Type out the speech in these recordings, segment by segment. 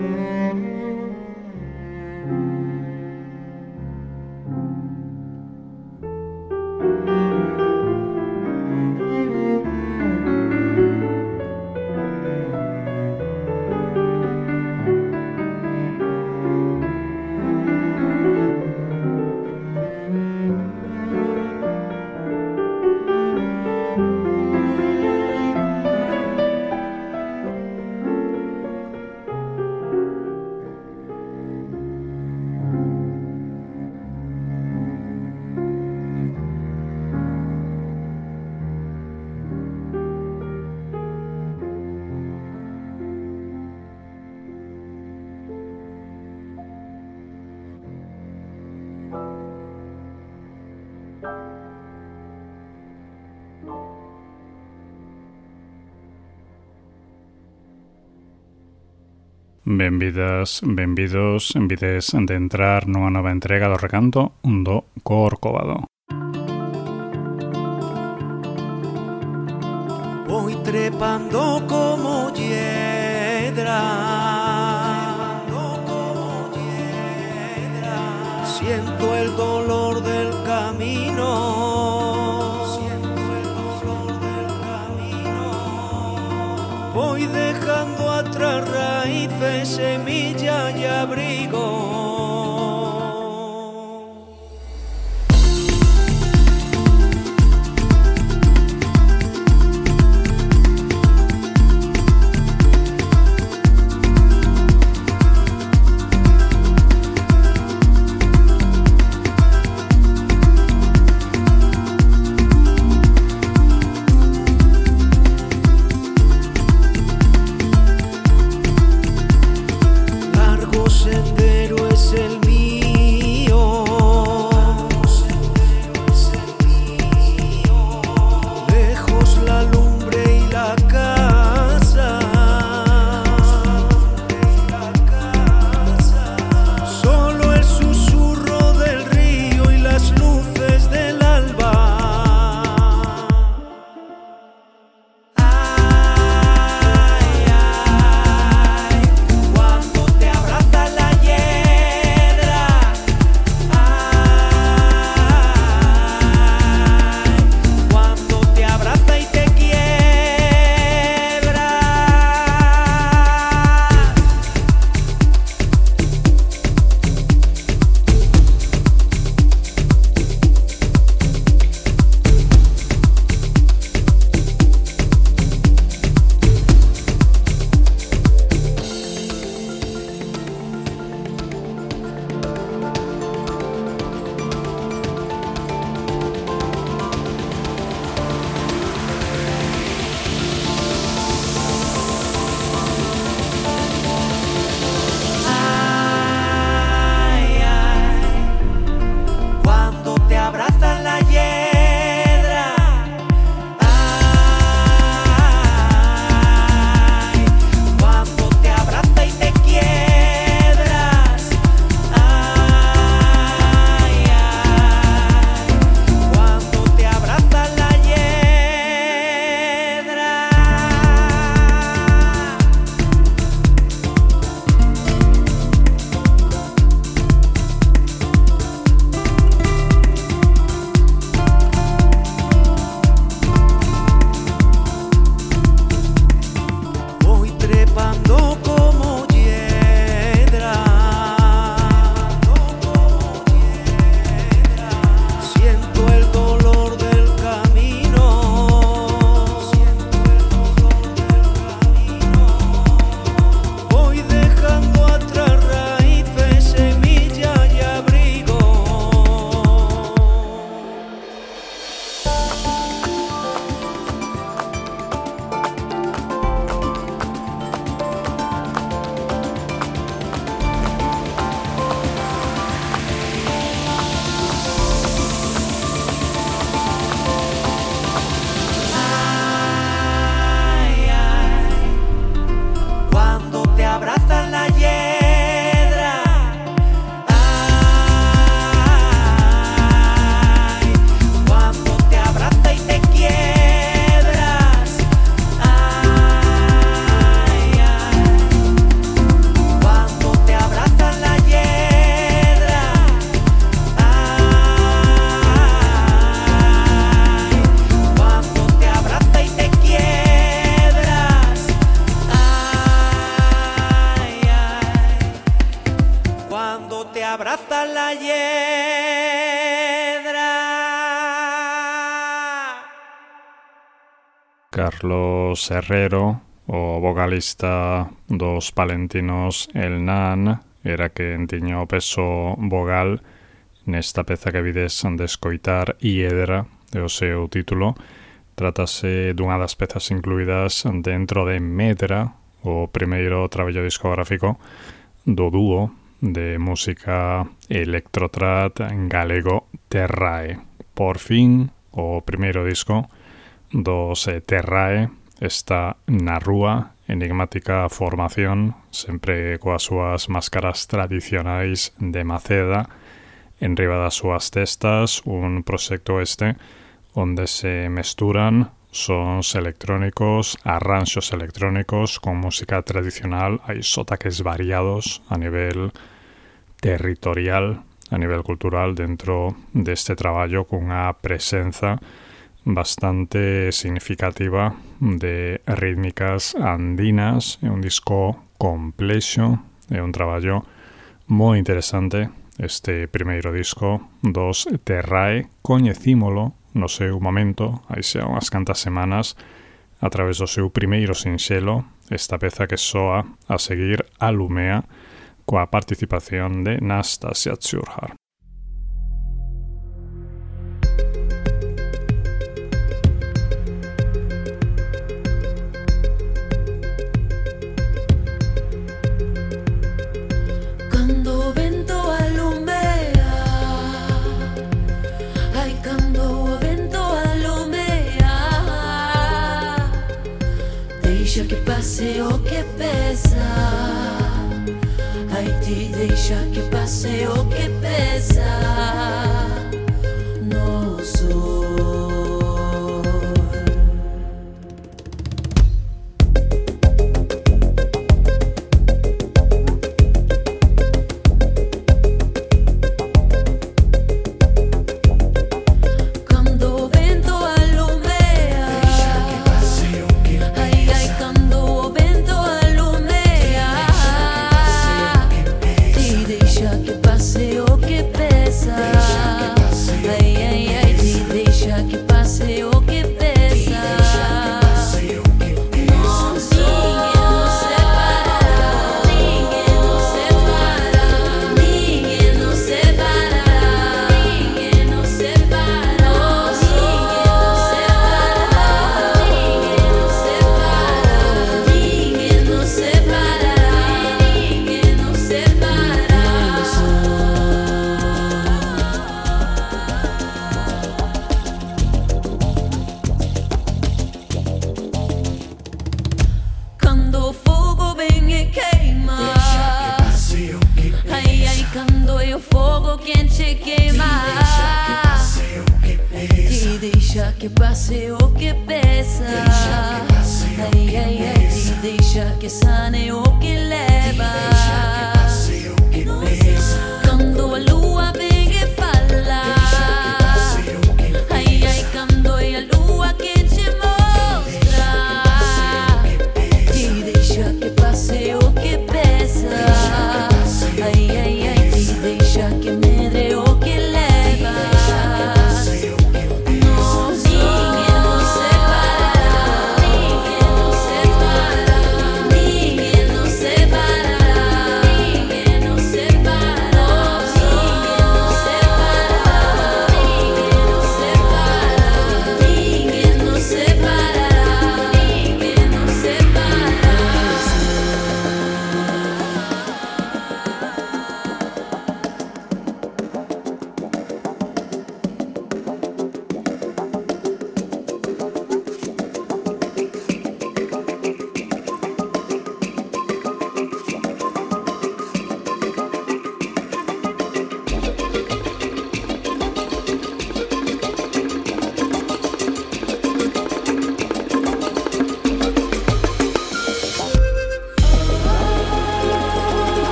Benvidas, benvidos, envides de entrar nunha nova entrega do recanto do Corcovado. Voy trepando como hiedra, siento el dolor del camino, voy dejando atrás raíces, semilla y abrigo. Cuando te abraza la hiel abraza la hiedra. Carlos Herrero, o vocalista dos palentinos El Nan, era que entiño o peso vogal nesta peza que vides de escoitar, Hiedra, é o seu título. Trátase dunha das pezas incluídas dentro de Medra, o primeiro traballo discográfico do dúo de música electrotrad galego Terrae. Por fin, o primeiro disco dos Terrae está na rúa, enigmática formación, sempre coas súas máscaras tradicionais de maceda, enriba das súas testas, un proxecto onde se mesturan sons electrónicos, arranxos electrónicos con música tradicional. Hai sotaques variados a nivel territorial, a nivel cultural dentro deste traballo, cunha presenza bastante significativa de rítmicas andinas. É un disco complexo, é un traballo moi interesante. Este primeiro disco dos Terrae coñecímolo no seu momento, hai xa unhas cantas semanas, a través do seu primeiro sinxelo, esta peza que soa a seguir a Lumea, coa participación de Nastasia Tsurhar. Deixa que passe o que pesa. Ai, te deixa que passe o que pesa. No sol.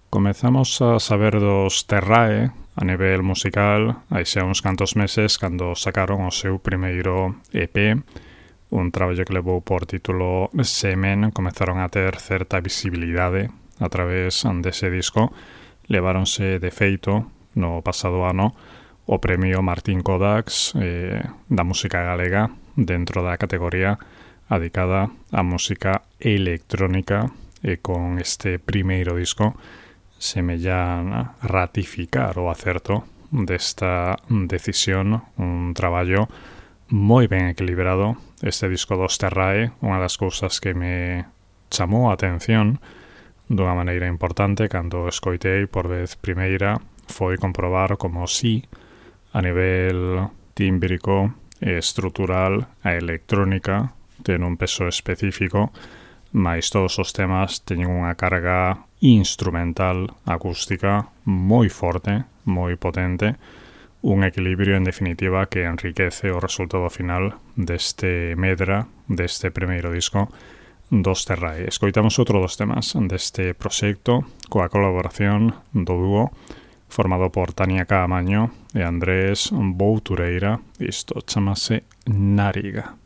Comezamos a saber dos Terrae a nivel musical hai xa uns cantos meses cando sacaron o seu primeiro EP, un traballo que levou por título Semen. Comezaron a ter certa visibilidade a través dese disco. Leváronse de feito no pasado ano o premio Martín Kodax da música galega dentro da categoría dedicada á música electrónica, e con este primeiro disco semellan ratificar o acerto desta decisión, un traballo moi ben equilibrado. Este disco dos Terrae, unha das cousas que me chamou a atención dunha maneira importante cando escoitei por vez primeira foi comprobar como si a nivel tímbrico e estrutural a electrónica ten un peso específico, mais todos os temas teñen unha carga instrumental, acústica, moi forte, moi potente, un equilibrio en definitiva que enriquece o resultado final deste medra, deste primeiro disco dos Terrae. Escoitamos outro dos temas deste proxecto coa colaboración do dúo formado por Tania Caamaño e Andrés Boutureira. Isto chamase Náriga.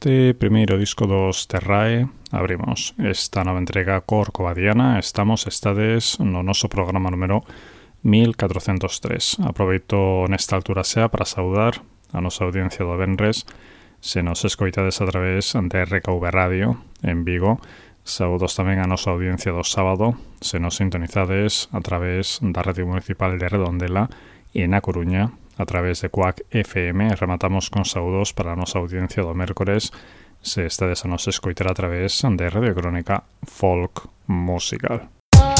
este primeiro disco dos Terrae abrimos esta nova entrega corcovadiana. Estades no noso programa número 1403. Aproveito nesta altura xa para saudar a nosa audiencia do venres. Se nos escoitades a través de RKV Radio en Vigo, saudos tamén a nosa audiencia do sábado. Se nos sintonizades a través da Radio Municipal de Redondela e na Coruña, a través de Quack FM. Rematamos con saudos para a nosa audiencia do mércores, se estades a nos escoitar a través de Radio Crónica Folk Musical.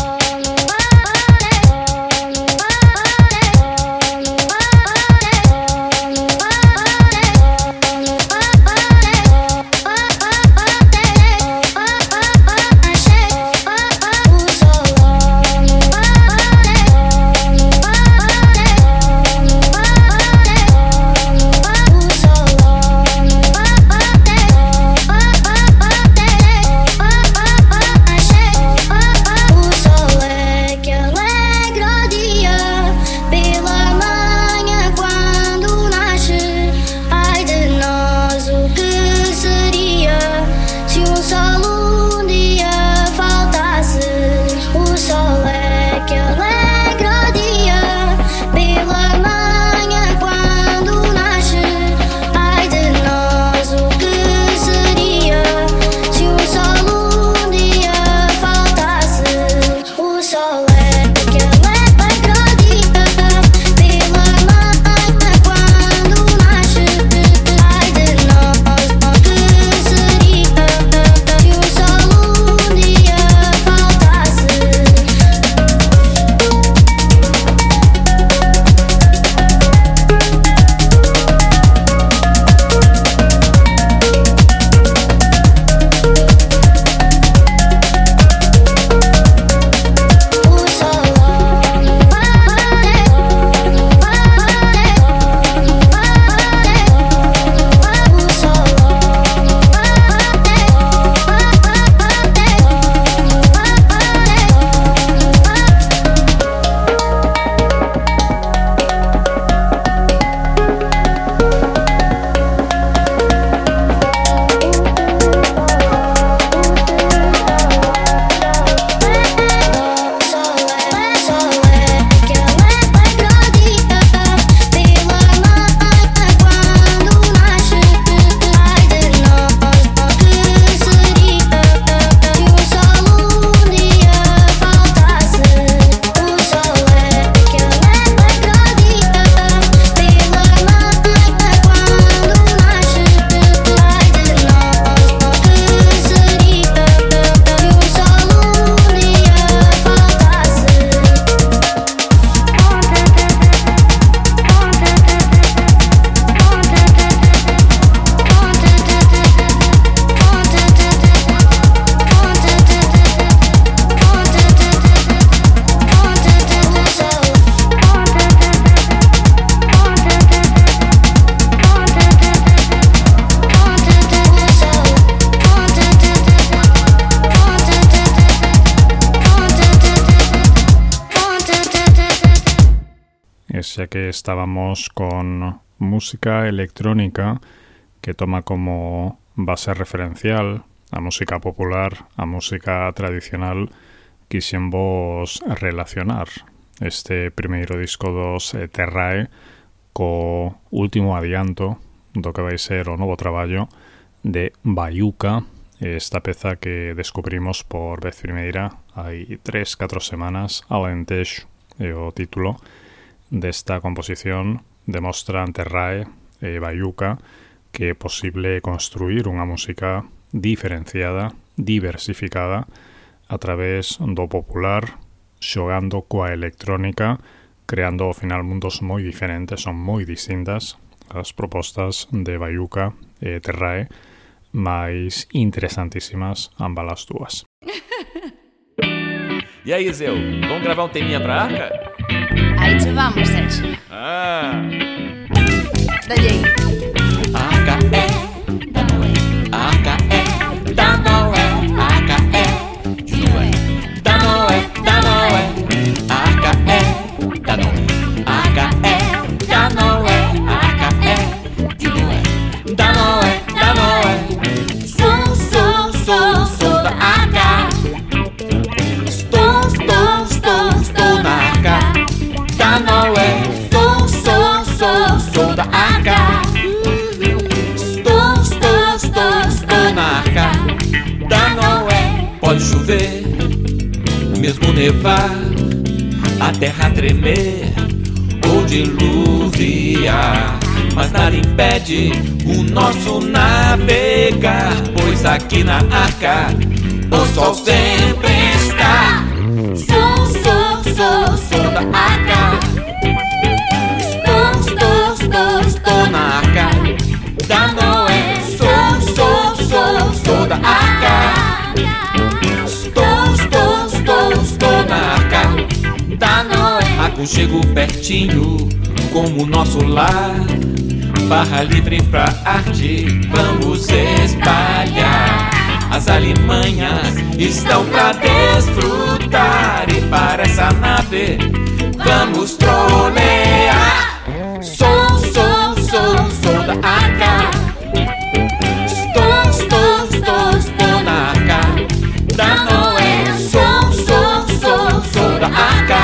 Ya que estábamos con música electrónica que toma como base referencial a música popular, a música tradicional, quixemos relacionar este primeiro disco dos Terrae co último adianto do que vai ser o novo traballo de Bayuca, esta peza que descubrimos por vez primeira hai 3-4 semanas, Alentejo é o título desta composición. Demostran Terrae e Bayuca que é posible construir unha música diferenciada, diversificada, a través do popular, xogando coa electrónica, creando ao final mundos moi diferentes, son moi distintas as propostas de Bayuca e Terrae, mais interesantísimas ambas as dúas. E aí, Zeu, vamos gravar um teminha pra Arca? Aí te vamos, Sérgio. Dale aí. Arca é da Noé, Arca é da Noé, Arca é de Noé, da Noé, da Noé, Arca é da Noé, Arca é da Noé, Arca é de Noé, da Noé, da Noé. chover, mesmo nevar, a terra tremer ou diluviar, mas nada impede o nosso navegar, pois aqui na arca o sol sempre está. Sou da arca. Estou na arca da Noé. Sou da arca. Estou na arca da Noé. Aconchego pertinho como nosso lar, barra livre pra arte, vamos espalhar. As alimanhas estão pra desfrutar, e para essa nave vamos trolear. Sou da arca. Estou na arca da Noé. Sou da arca.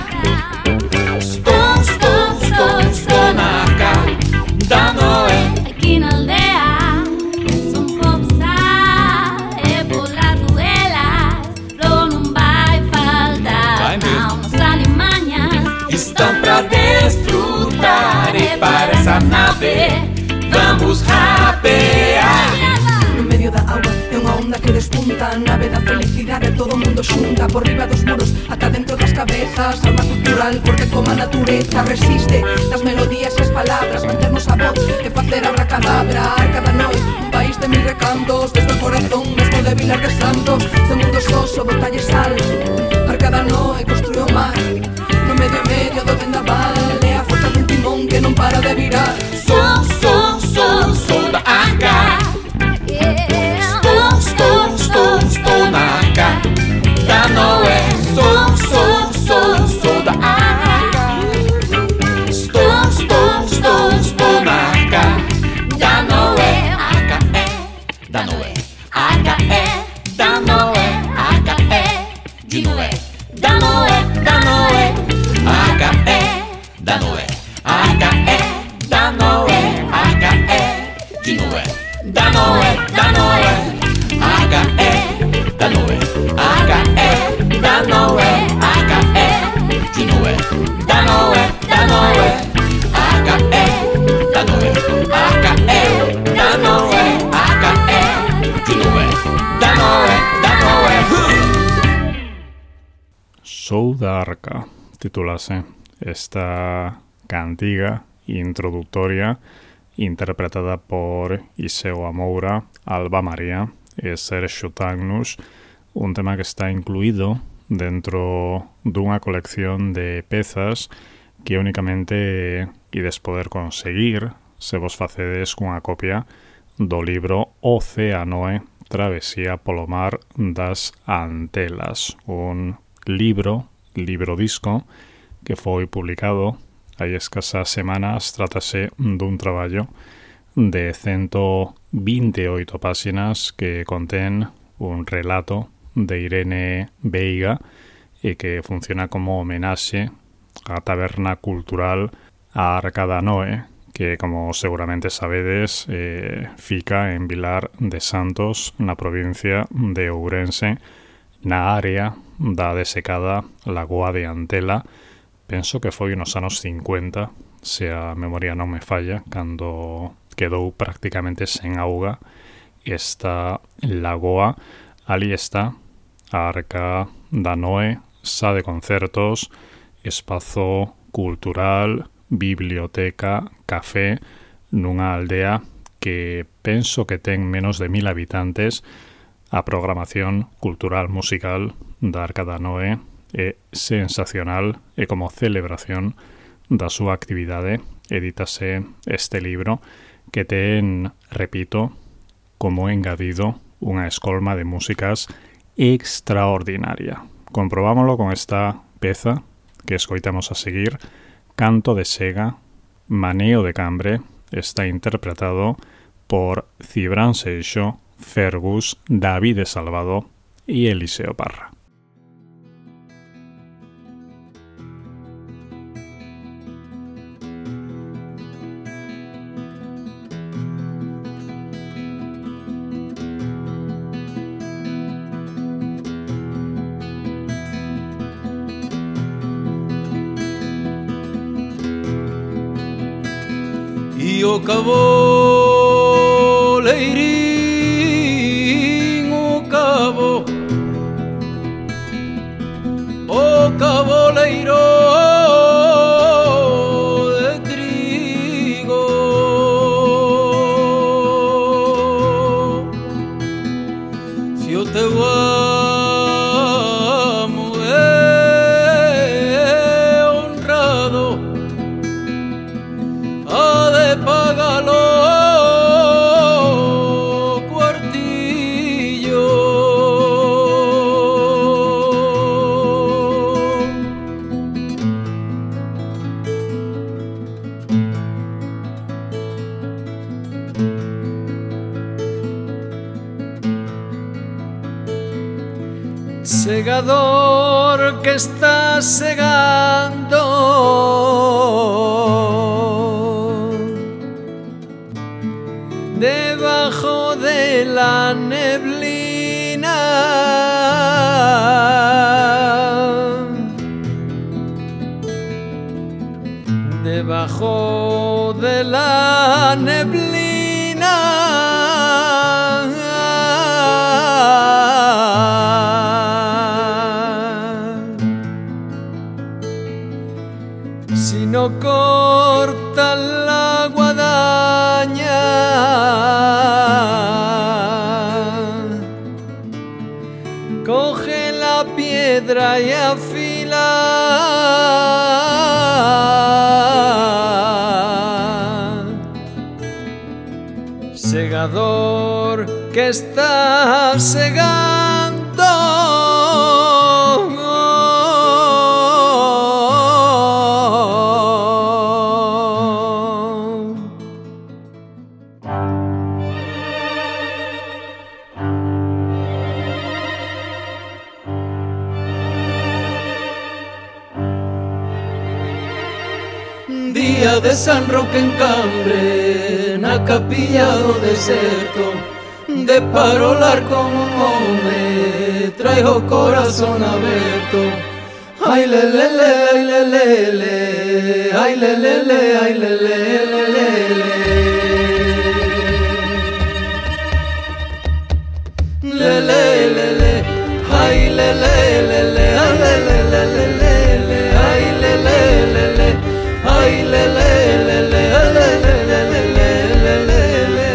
Estou na arca da Noé. Aqui na aldea são popstar, rebolado elas, flor não vai faltar. Vai mesmo. As alimanhas Estão pra desfrutar, e para essa nave vamos rapear. No medio da agua é unha onda que despunta, a nave da felicidade, todo mundo xunta, por riba dos muros, ata dentro das cabezas. Alma cultural, forte como a natureza, resiste das melodías e as palabras, manternos a voz e facer abracadabra. Arca da Noé, un país de mil recantos, desde o corazón mesmo de Vilar de Santos. Se mundo soso, botalle sal, Arca da Noé construiu o mar, no medio do vendaval, é a forza dun timón que non para de virar. Sou da arca. Estou na arca da Noé. Sou da arca. Estou na arca da Noé. Arca é da Noé. Arca é da Noé. Arca é de Noé. Da Noé, da Noé. Arca é da Noé. Arca é da Noé. Arca é de Noé. Da Noé, da Noé. Arca é da Noé. Arca é da Noé. Arca é de Noé. Da Noé, da Noé. Arca é da Noé. Arca é da Noé. Arca é de Noé. Da Noé, da Noé. Sou da arca, titulase esta cantiga introductoria interpretada por Iseo Amoura, Alba María e Sergio Tagnus, un tema que está incluído dentro dunha colección de pezas que únicamente ides poder conseguir se vos facedes cunha copia do libro Océanoe, Travesía polo mar das Antelas, un libro disco que foi publicado hai escasas semanas. Trátase dun traballo de 128 páxinas que contén un relato de Irene Veiga e que funciona como homenaxe á taberna cultural a Arca da Noé, que, como seguramente sabedes, fica en Vilar de Santos, na provincia de Ourense, na área da desecada Lagoa de Antela. Penso que foi nos anos 50, se a memoria non me falla, cando quedou prácticamente sen auga esta lagoa. Ali está a Arca da Noé, sa de concertos, espazo cultural, biblioteca, café, nunha aldea que penso que ten menos de 1000 habitantes. A programación cultural musical da Arca da Noé é sensacional e como celebración da súa actividade edítase este libro que ten, repito, como engadido unha escolma de músicas extraordinaria. Comprobámoslo con esta peza que escoitamos a seguir, Canto de Sega, Maneo de Cambre. Está interpretado por Cibran Seixo, Fergus, David Salvado y Eliseo Parra. o cabo leirín, o cabo leiro de trigo. Si o teu amo é honrado, ha de pagalo cuartillo. Segador que está segando debajo de la neblina, debajo de la neblina. Si no corta la guadaña, coge la piedra y afila. Segador que está segando Día de San Roque en Cambre, na capilla do deserto, de parolar como un home, traigo corazón aberto. Ay le le le, ay le le le, ay le le le, ay le le le le le. Le le le le, ay le le le le, ay le le le le le, ay le le le le. Ay le le le le, ay le le le le le le.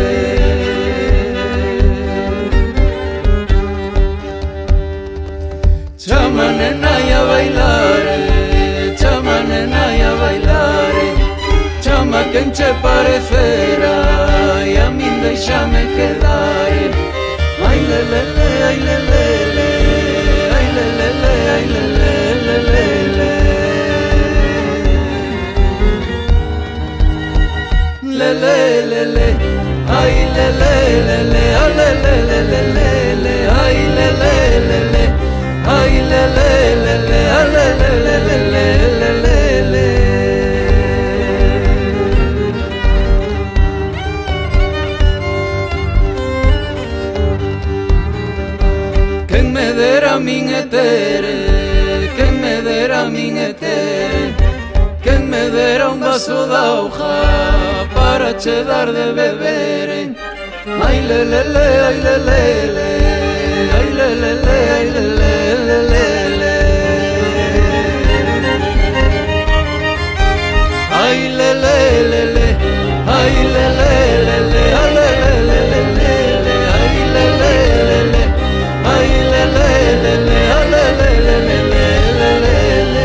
Chama nena y a bailar, chama nena y a bailar, chama que enche parecerá y a mí déjame quedar. Ay le le le, ay le le le, ay le le le, ay le le le le le. Le le le le, ay le le le le, ay le le le le le, ay le le le le, ay le le le le, ay le le le le le le. Quen me dera min etere, quen me dera min etere, quen me dera un vaso de hoja para che dar de beber. Ay le le le, ay le le le, ay le le le, ay le le le le le. Ay le le le le, ay le le le le, ay le le le le le, ay le le le le, ay le le le le, ay le le le le le le.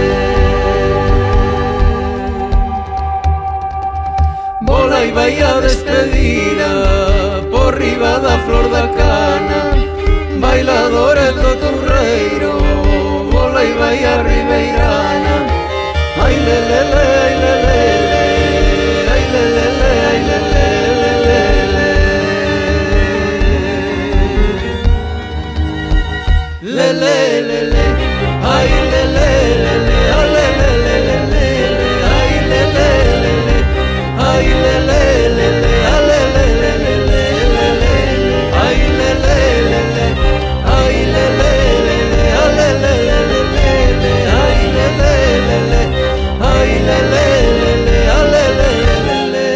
Bola y vaya despedida por riba da flor da cana, bailadores do Torreiro, bola y vaya ribeirana. Ay le le le, ay le le le, ay le le le, ay le le le le le. Le le le le, ay le le le le, ay le le le le le, ay le le le le, ay le le le le, ay le le le le le le, ay le le le le, ay le le le le, ay le le le le le, ay le le le le, ay le le le le, ay le le le le.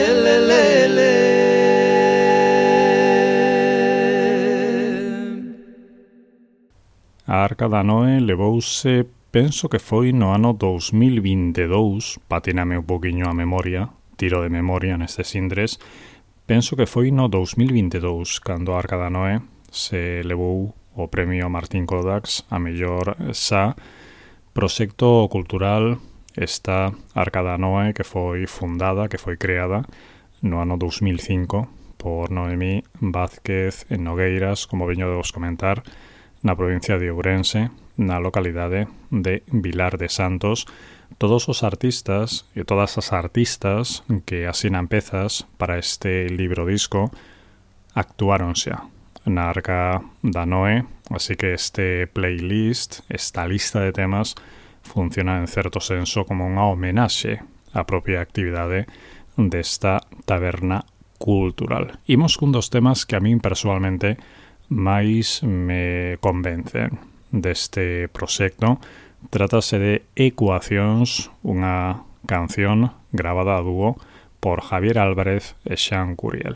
A Arca da Noé levouse, penso que foi no ano 2022, patíname un poquinho a memoria, tiro de memoria nestes indres, penso que foi no 2022, cando a Arca da Noé se levou o premio Martín Kodax a mellor xa proxecto cultural. Esta Arca da Noé que foi fundada, que foi creada no ano 2005 por Noemí Vázquez en Nogueiras, como veño de vos comentar, na provincia de Ourense, na localidade de Vilar de Santos. Todos os artistas e todas as artistas que asinan pezas para este libro disco actuaron xa na Arca da Noé, así que este playlist, esta lista de temas, funciona en certo senso como unha homenaxe á propia actividade desta taberna cultural. Imos cun dos temas que a min persoalmente máis me convencen deste proxecto. Trátase de Ecuacións, unha canción gravada a dúo por Javier Álvarez e Xan Curiel.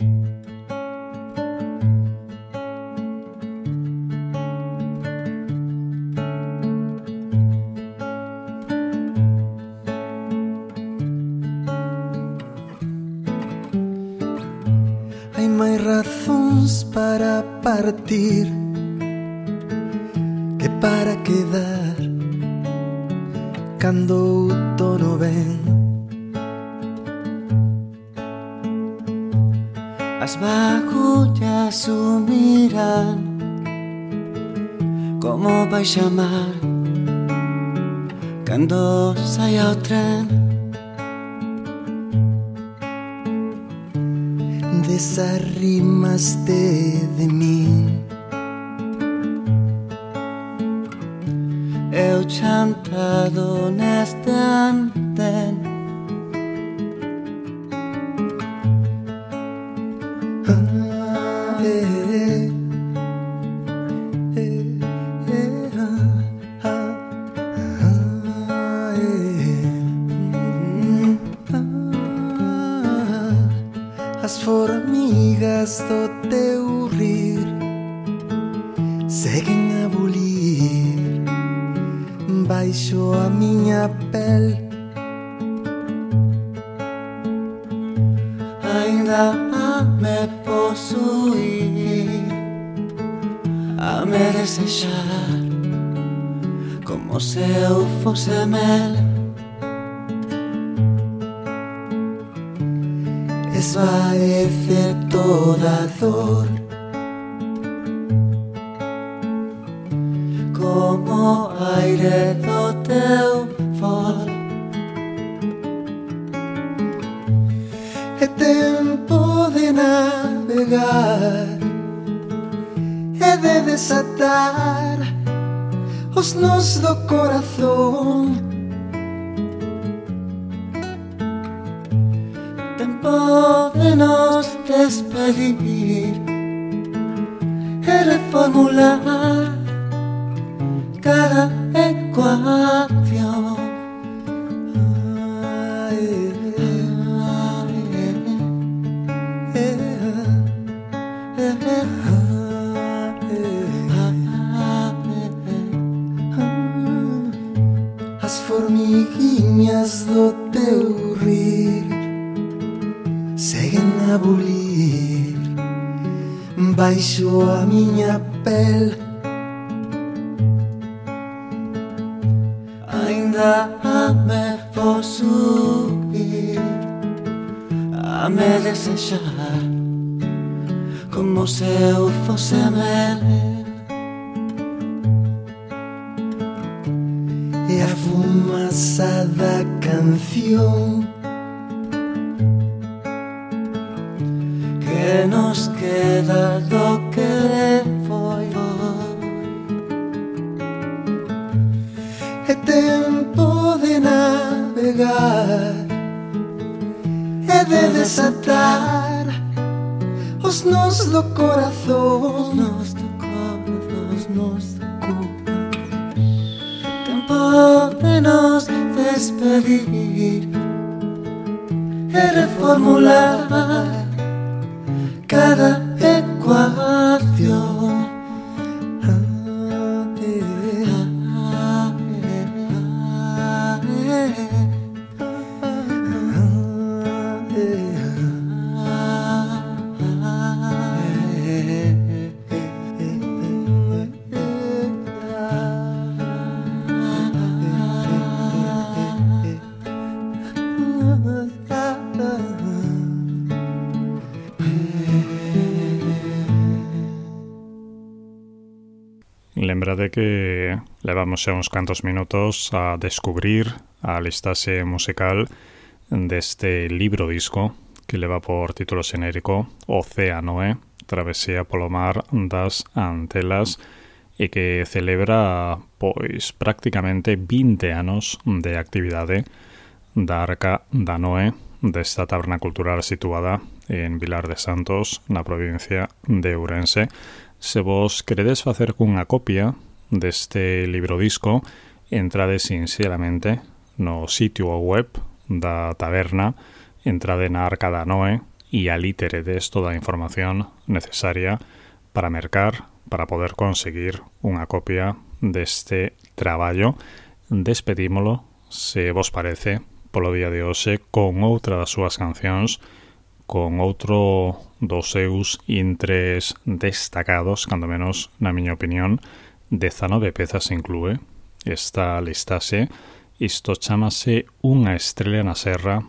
Hai máis razóns para partir que para quedar. Cando o outono ven, as bagullas sumirán como vai chamar cando saia o tren. Desarrimaste de min, eu chantado neste andén. As formigas do teu rir seguen a bulir baixo a miña pel. Ainda me posuir, a me desexar como se eu fose mel. Esvaece toda dor como aire do teu vol. É tempo de navegar, é de desatar os nós do corazón. Tempo de nos despedir e reformular cada ecuación. As formiguinhas do teu rir seguen a bulir baixo a miña pel. Ainda me posuir, a me desexar como se eu fose mel. E a fumaça da canción que nos queda do que foi. É tempo de navegar, é de desatar os nós do corazón. Nos do corazón, Nós do corazón. tempo de nos despedir e reformular cada ecuación. Lembrade que levamos xa uns cantos minutos a descubrir a listaxe musical deste libro disco que leva por título xenérico Océanoe, Travesía polo mar das Antelas, e que celebra pois prácticamente 20 anos de actividade da Arca da Noé, desta taberna cultural situada en Vilar de Santos, na provincia de Ourense. Se vos queredes facer cunha copia deste libro disco, entrade sinceramente no sitio web da taberna, entrade na Arca da Noé e ali teredes toda a información necesaria para mercar, para poder conseguir unha copia deste traballo. Despedímolo, se vos parece, polo día de hoxe, con outra das súas cancións, con outro dos seus intres destacados, cando menos na miña opinión. 19 pezas inclúe esta listaxe. Isto chamase Unha estrela na serra,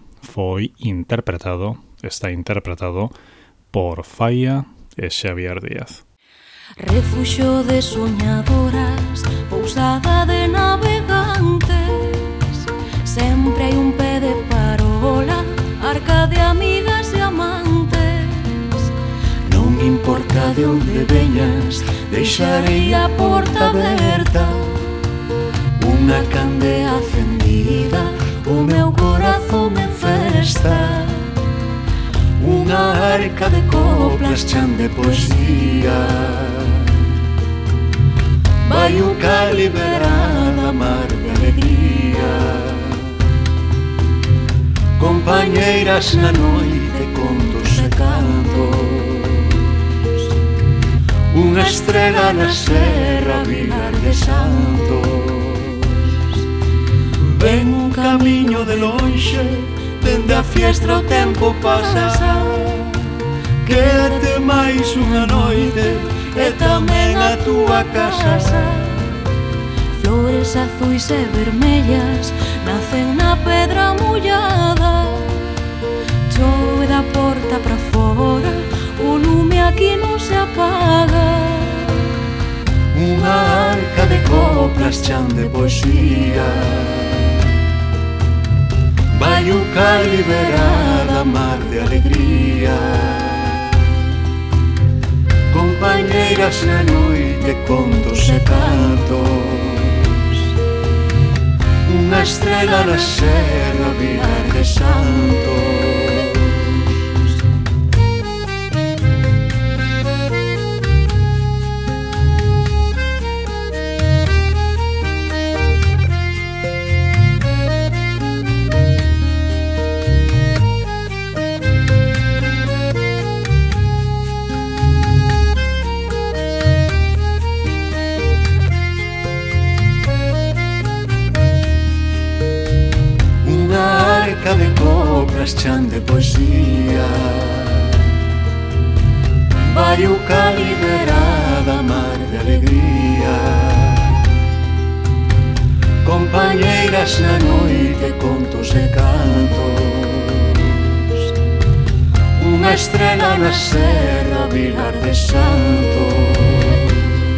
está interpretado por Falla e Xavier Díaz. Refuxio de soñadoras, pousada de navegantes, sempre hai un pé de parola, arca de amigas e amantes. Non importa de onde veñas, deixarei a porta aberta, unha candea acendida, o meu corazón en festa. Unha arca de coplas chan de poesía, vai o cal liberada mar de alegría. Compañeiras na noite, contos e cantos, unha estrela na serra, Vilar de Santos. Ven un camiño de lonxe, dende a fiestra o tempo pasa. Quédate máis unha noite e tamén a túa casa. Flores azuis e vermellas nacen na pedra mollada, chove da porta para fora, o lume aquí non se apaga. Unha arca de coplas chan de poesía, vai o cal liberada mar de alegría. Compañeiras na noite, contos e cantos, unha estrela na serra, Vilar de Santos. De coplas chan de poesía, vai o cal liberada mar de alegría. Compañeiras na noite, contos e cantos, unha estrela na serra, Vilar de Santos.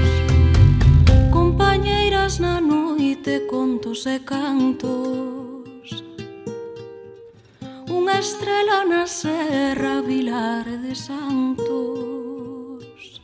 Compañeiras na noite, contos e cantos, unha estrela na serra, Vilar de Santos.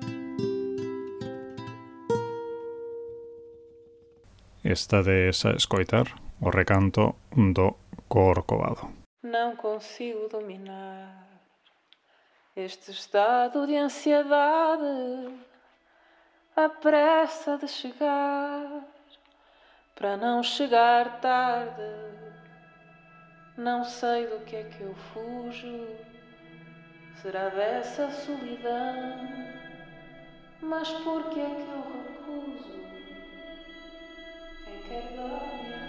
Estades a escoitar o recanto do Corcovado. Não consigo dominar este estado de ansiedade, a pressa de chegar, para não chegar tarde. Não sei do que é que eu fujo, será dessa solidão, mas por que é que eu recuso quem quer dar-me a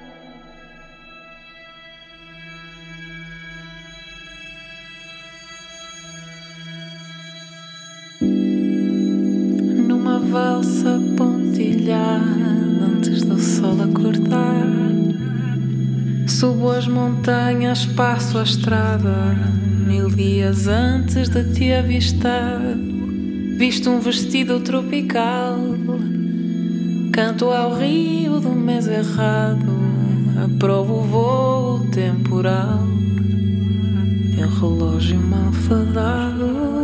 mão? Numa valsa pontilhada antes do sol acordar, subo as montanhas, passo a estrada, 1000 dias antes de te avistar. Visto um vestido tropical Canto ao rio do mês errado, aprovo o voo temporal de um relógio mal fadado.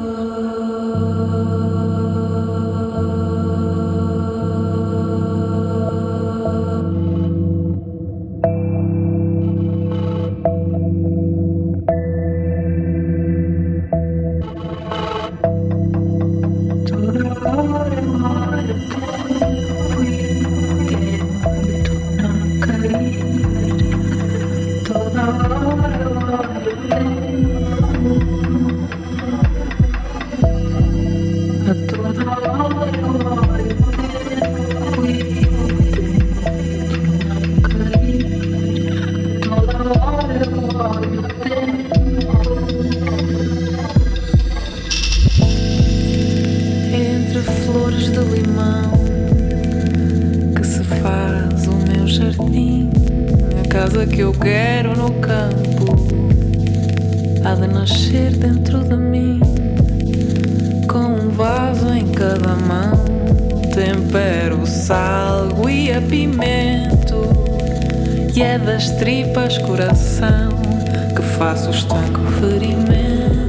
Entre flores de limão que se faz o meu jardim, a casa que eu quero no campo há de nascer dentro de mim, com um vaso em cada mão. Tempero, salgo e apimento, e é das tripas coração que faço o estanco ferimento.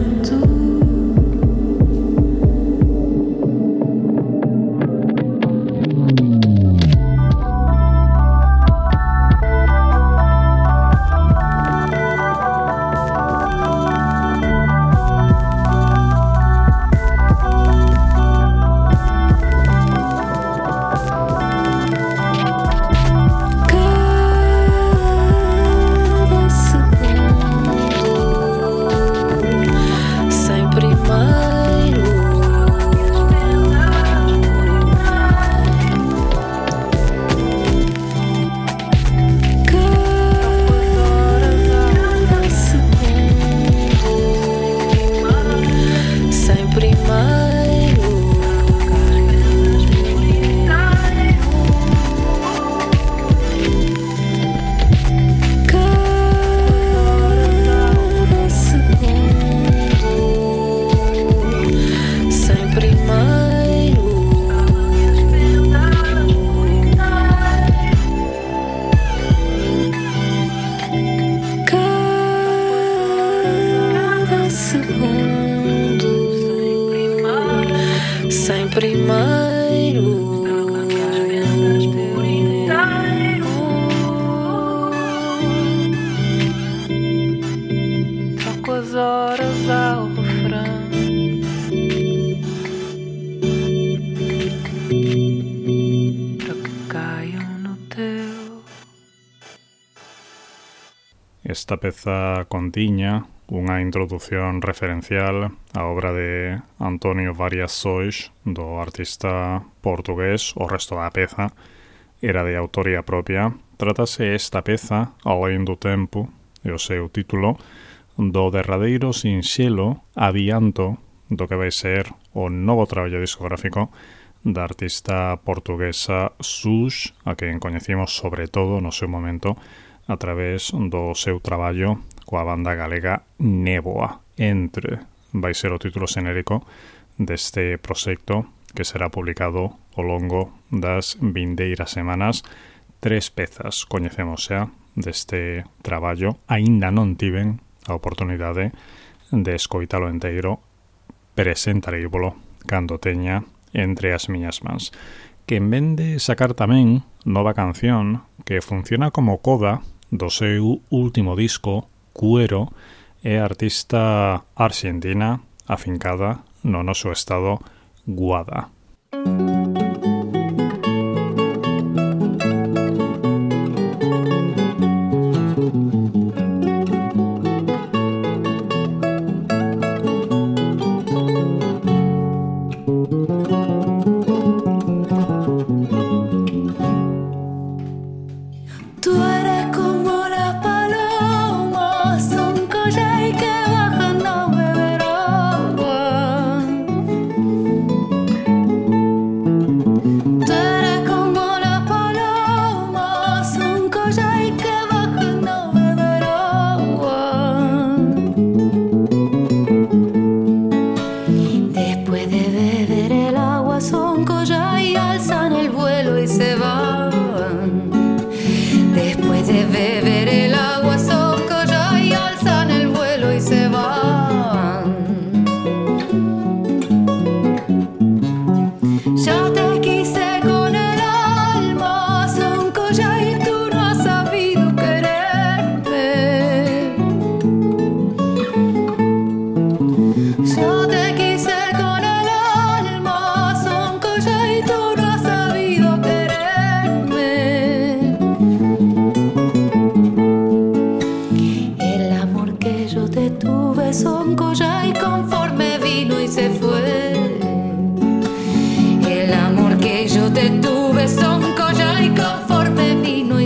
Esta peza contiña unha introdución referencial á obra de Antonio Varias Sois, do artista portugués. O resto da peza era de autoría propia. Trátase esta peza, Alén do tempo, e o seu título, do derradeiro sinxelo adianto do que vai ser o novo traballo discográfico da artista portuguesa Sus, a quen coñecimos sobre todo no seu momento a través do seu traballo coa banda galega Néboa. Entre vai ser o título xenérico deste proxecto que será publicado ao longo das vindeiras semanas. 3 pezas coñecemos xa deste traballo. Aínda non tiven a oportunidade de escoitalo enteiro. Presentareivolo cando teña entre as miñas mans. Que en vez de sacar tamén nova canción que funciona como coda do seu último disco, Cuero, é artista arxentina afincada no noso estado Guada.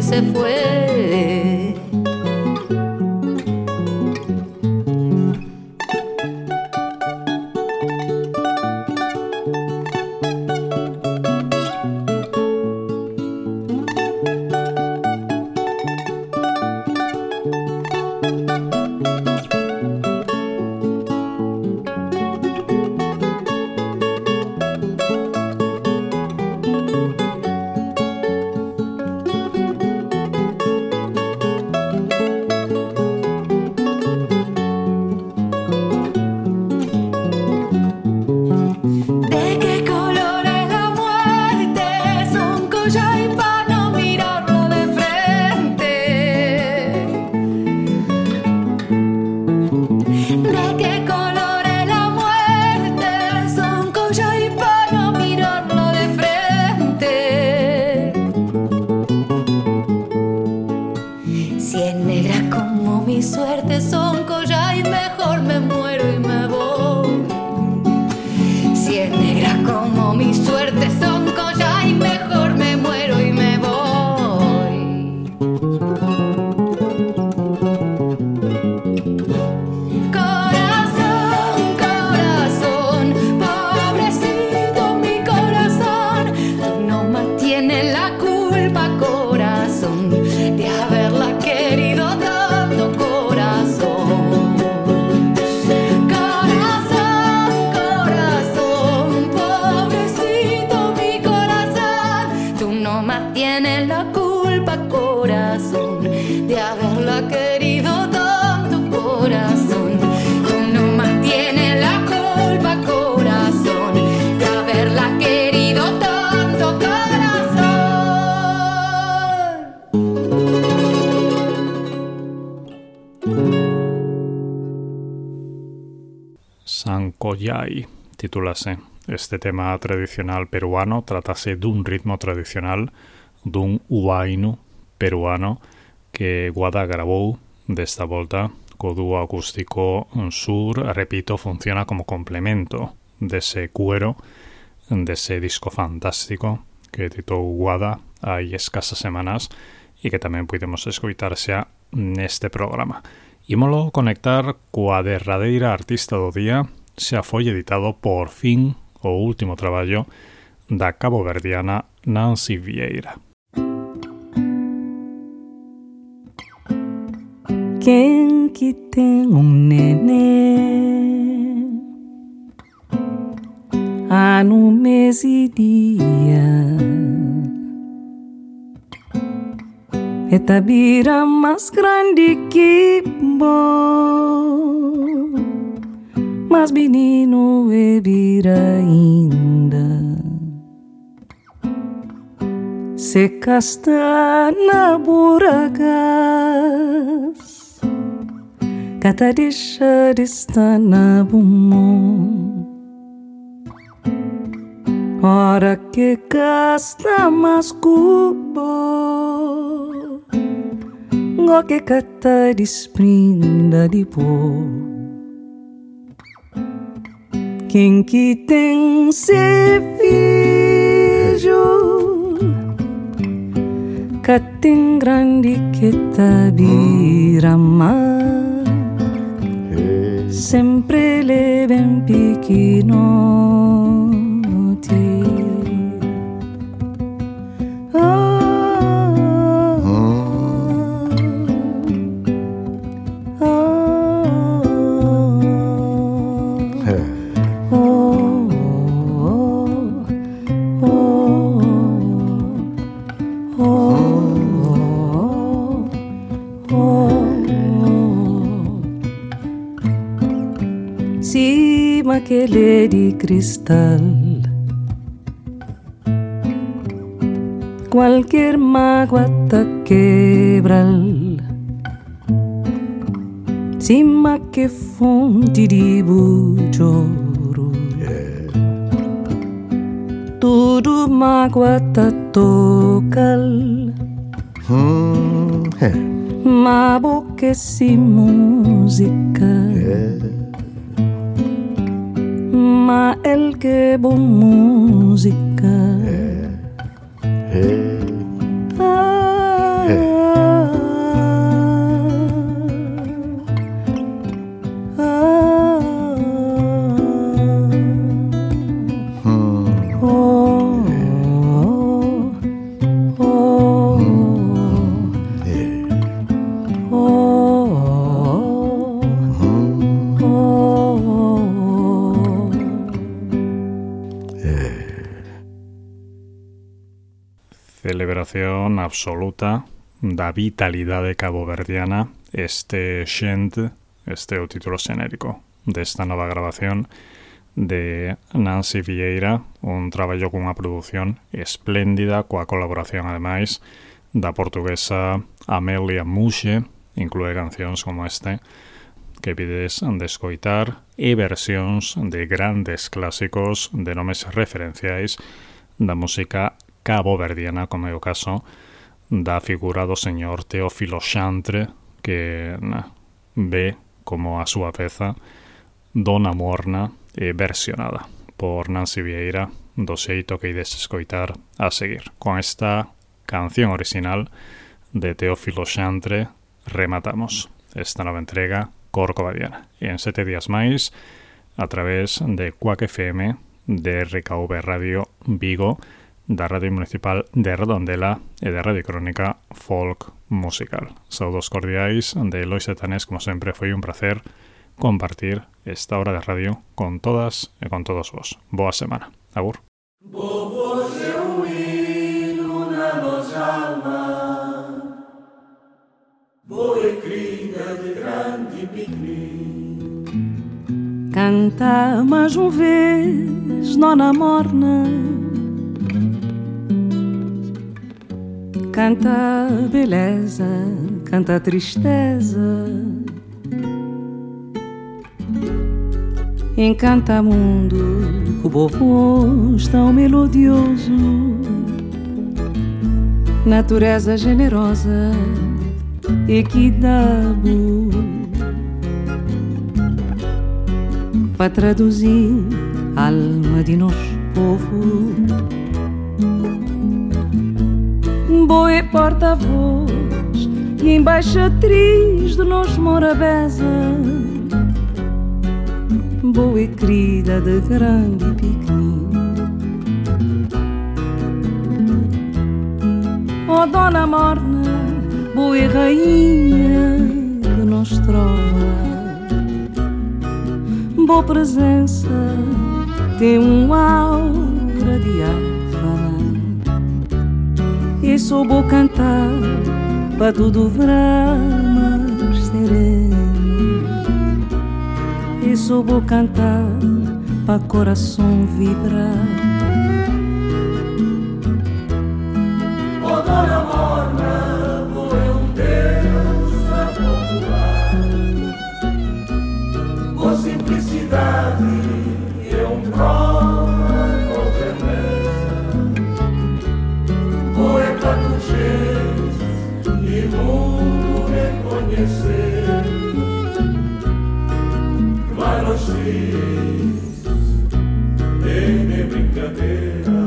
se fue. Sancollay, titúlase este tema tradicional peruano, tratase dun ritmo tradicional dun huayno peruano que Guada grabou desta volta co dúo acústico Sur, repito, funciona como complemento dese cuero, dese disco fantástico que editou Guada hai escasas semanas e que tamén podemos escoitar xa neste programa. Ímolo conectar coa derradeira artista do día, xa foi editado por fin o último traballo da caboverdiana Nancy Vieira. Quem que tem neném no mês e dia Eta bira mais grande que bom, mas menino é bira ainda. Se casta na buragas, cata deixa de estar na bumon. Hora que casta mais cubo, ngo que cata desprenda de pó. Quem que tem se filho, que tem grande que tá birama, sempre le bem pequeno. Aquele de cristal, qualquer mágoa te quebra. Cima que fonte de bujoro, tudo mágoa te toca. Ma boca se música. Ma el que bon música. celebración absoluta da vitalidade caboverdiana este xente, este é o título xenérico desta nova grabación de Nancy Vieira, un traballo cunha produción espléndida coa colaboración ademais da portuguesa Amelia Muxe, inclúe cancións como este que pides de escoitar e versións de grandes clásicos de nomes referenciais da música caboverdiana, como é o caso da figura do señor Teófilo Chantre, que ve como a súa peza Dona Morna e versionada por Nancy Vieira do xeito que ides escoitar a seguir. Con esta canción original de Teófilo Chantre rematamos esta nova entrega corcovadiana. E en 7 días máis, a través de Cuac FM, de RKV Radio Vigo, da Radio Municipal de Redondela e da Radio Crónica Folk Musical. Saudos cordiais de Elois Etanés, como sempre, foi un placer compartir esta hora de radio con todas e con todos vos. Boa semana. Agur. Canta mais uma vez, Dona Morna, canta a beleza, canta a tristeza, encanta mundo com o voz tão melodioso, natureza generosa, equidade, para traduzir a alma de nosso povo. Boa é porta-voz e embaixatriz de nós Morabeza. Boa é querida de grande e pequenino. Oh Dona Morna, boa é rainha de nós trova. Boa presença tem aura de Havana. E sou vou cantar para tudo verá mais sereno. E sou vou cantar para coração vibrar. Oh Dona Morna, boa é Deus a popular. Boa simplicidade é prova outra mesa. Boa é para tu gente e mundo reconhecer. Mas nós filhos tem brincadeira.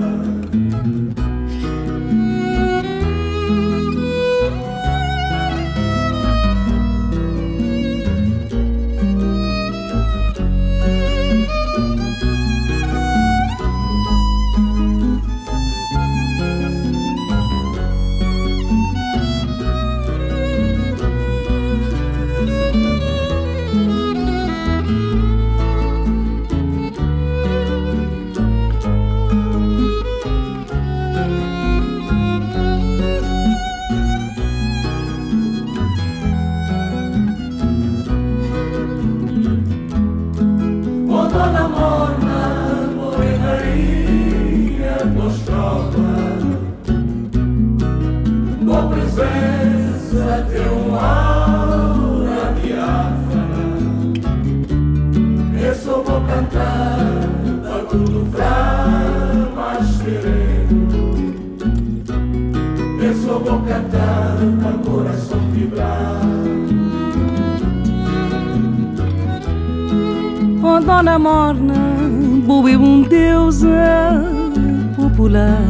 Oh Dona Morna, boa é deusa popular.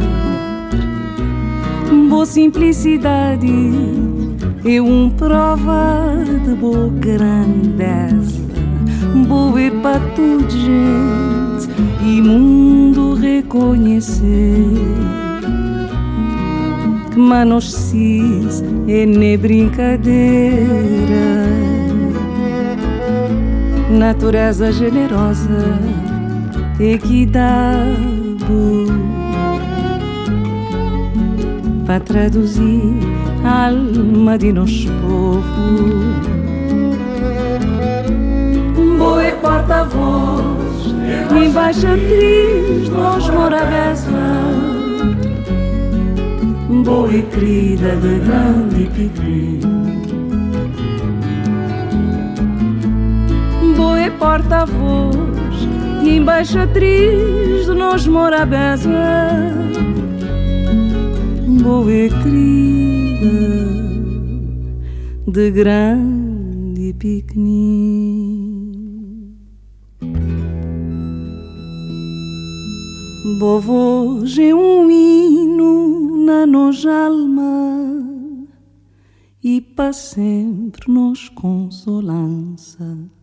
Boa simplicidade é prova de boa grandeza. Boa é para toda gente e mundo reconhecer. Que manos cis é nem brincadeira. Natureza generosa, equidade, para traduzir a alma de nos povo. Boa porta-voz, embaixatriz dos Morabeza, boa querida de grande e pequeno. Boa porta-voz e embaixatriz de nós Morabeza, boa querida de grande e pequenino. Boa voz é hino na nossa alma e para sempre nos consolança.